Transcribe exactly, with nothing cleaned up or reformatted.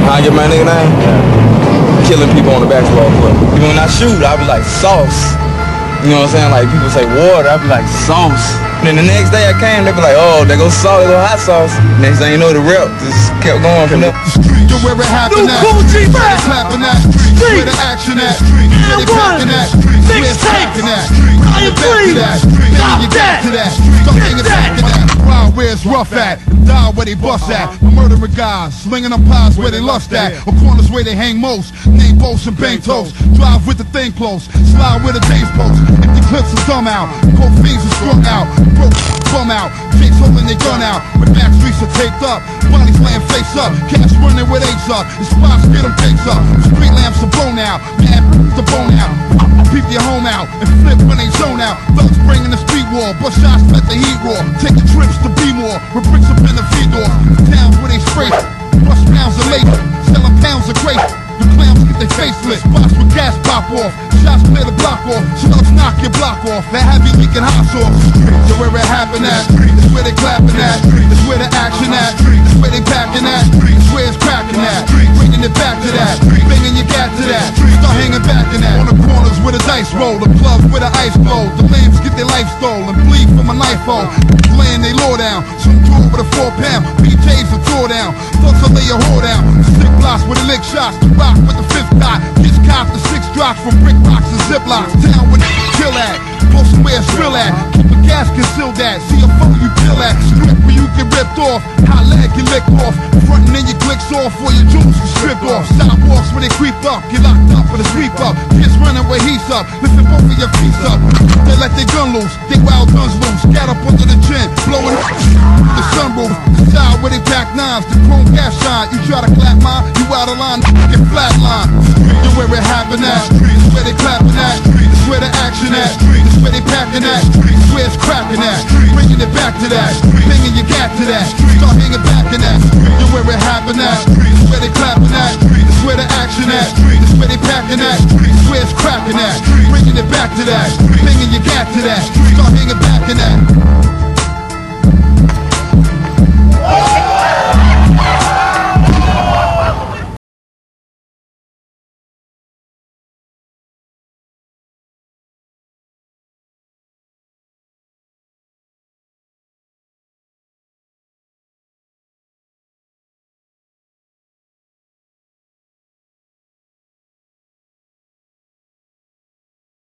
How I get my nigga name? Yeah. Killing people on the basketball court. Even when I shoot, I be like sauce. You know what I'm saying? Like people say water, I be like sauce. And then the next day I came, they be like, oh, there goes sauce, there go hot sauce. Next thing you know, the rep just kept going from there. You're where it happened at, where it's clapping at, where the action at, where they clapping at, where it's clapping at, bring it back to that, bring it back to that, don't bring it back to that. Ride where it's rough at, die where they bust at. I'm murdering guys, slinging them pies where they lust at, or corners where they hang most. Name boats and bang toast, drive with the thing close, slide with the days post. Empty clips are dumb out, cold fiends are strung out, broke bum out, chase holding their gun out. When back streets are taped up, bodies laying face up, cats running with apes up, the spots get them takes up. Street lamps are blown out, mad the bone out. Peep your home out and flip when they zone out. Thugs bringing the street war, bust shots let the heat roar. Taking trips to be more, with bricks up in the feed door. Towns where they spray, bust pounds of labor, selling pounds of grape. The clowns get their faceless, spots with gas pop off, shots clear the block off, slugs knock your block off. That heavy leaking hot sauce. So where it happen at, it's where they clapping at, it's where the action at, it's where they packing at, it's where it's cracking at. Bringing it back to that, banging your gat to that, start hanging back in that. On the corners where the dice roll, the clubs where the ice blow, the lambs get their life stolen, bleed from a knife hole, laying they law down, some tour with a four pound, P Js are tore down, thugs will lay your whore down, sick blocks with the lick shots, the rock with the fifth dot, gets copped the six drops from brick rocks and ziplocs, down with the kill at, post where it's real at, keep a gas concealed at, see a phone you kill at, strip where you get ripped off, high leg get licked off, frontin' and your clicks off, or your jewels get stripped off, sidewalks where they creep up, get locked up for the sweep up, kids running where he's up, lifting both of your feet up, they let their gun loose, they wild guns loose, scat up under the chin, blowing the sunroof, the side where they pack nines, the chrome gas shine, you try to clap mine, you out of line, get flatline, you're where it happen at, it's where they clapping at, it's where the action at, it's where they packing at, it's where it's cracking at, bringing it back to that, banging your gat to that, start hanging back in that, you're where it happen at, it's where they clapping at, it's where the action at, it's where they packing at, it's where it's cracking at, bringing it back to that, banging your gat to that, start hanging back in that.